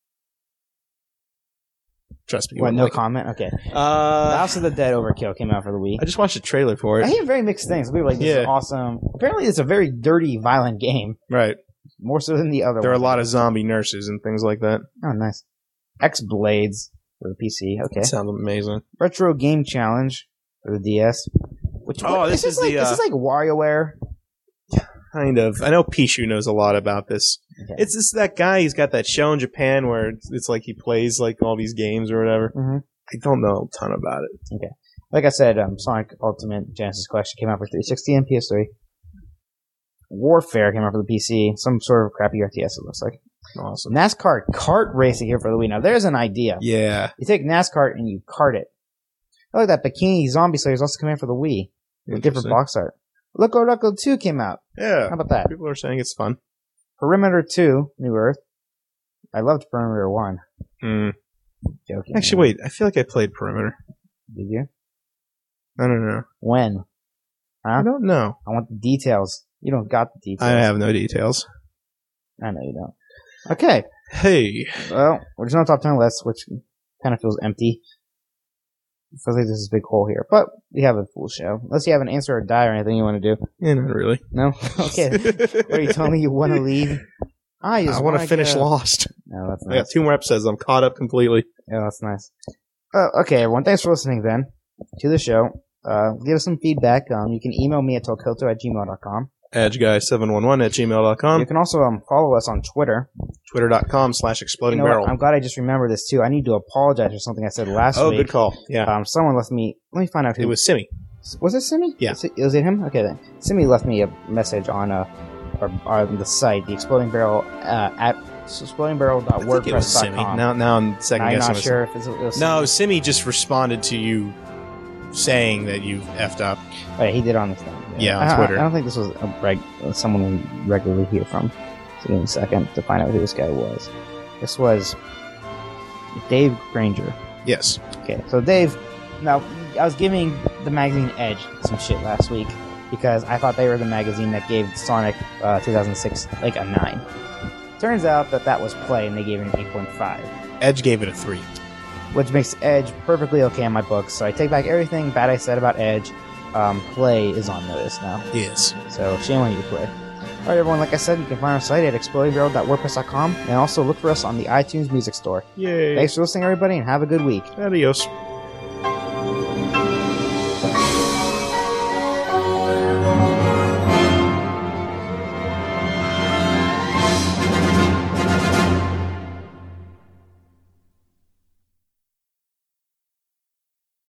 Trust me. What, no like comment? Okay. Uh, House of the Dead Overkill came out for the Wii. I just watched a trailer for I it. hear very mixed things. People are like, this is awesome. Apparently, it's a very dirty, violent game. Right. More so than the other There are a ones. lot of zombie nurses and things like that. Oh, nice. X-Blades for the PC. Okay. That sounds amazing. Retro Game Challenge for the DS. This is like, This is like WarioWare. Kind of. I know Pichu knows a lot about this. Okay. It's just that guy. He's got that show in Japan where it's like he plays like all these games or whatever. Mm-hmm. I don't know a ton about it. Okay. Like I said, Sonic Ultimate Genesis Collection came out for 360 and PS3. Warfare came out for the PC. Some sort of crappy RTS, it looks like. Awesome. NASCAR kart racing here for the Wii. Now, there's an idea. Yeah. You take NASCAR and you kart it. I like that Bikini Zombie Slayer is also coming out for the Wii. With different box art. Loco Roco 2 came out. Yeah. How about that? People are saying it's fun. Perimeter 2, New Earth. I loved Perimeter 1. Joking. Actually, wait. I feel like I played Perimeter. Did you? I don't know. When? Huh? I don't know. I want the details. You don't got the details. I have no details. I know you don't. Okay. Hey. Well, we're just on the top 10 list, which kind of feels empty. I feel like there's this big hole here. But we have a full show. Unless you have an answer or die or anything you want to do. Yeah, not really. No? Okay. Are you telling me you want to leave? I want to finish Lost. No, that's I got nice. 2 more episodes. I'm caught up completely. Yeah, that's nice. Okay, everyone. Thanks for listening then to the show. Give us some feedback. You can email me at tokoto@gmail.com. edgeguy711@gmail.com. You can also follow us on Twitter. Twitter.com/exploding You know what? barrel. I'm glad I just remembered this too. I need to apologize for something I said last Oh, week. good call. Yeah. Someone left me. Let me find out who. It was Simi. Was it Simi? Yeah. Was it him? Okay then. Simi left me a message on the site, the Exploding Barrel at explodingbarrel.wordpress.com. I think it was Simi. Now I'm second I'm guessing. not sure if it was No, Simi just responded to you saying that you effed up. Oh, yeah, he did on the thing. Yeah, on Twitter. I don't think this was someone we regularly hear from. So give me a second to find out who this guy was. This was Dave Granger. Yes. Okay, so Dave, now, I was giving the magazine Edge some shit last week because I thought they were the magazine that gave Sonic 2006 like a 9. Turns out that was Play and they gave it an 8.5. Edge gave it a 3. Which makes Edge perfectly okay in my books, so I take back everything bad I said about Edge. Play is on notice now. Yes. So shame on you, Play. Alright everyone, like I said, you can find our site at explodingbarrel.wordpress.com and also look for us on the iTunes Music Store. Yay. Thanks for listening everybody and have a good week. Adios.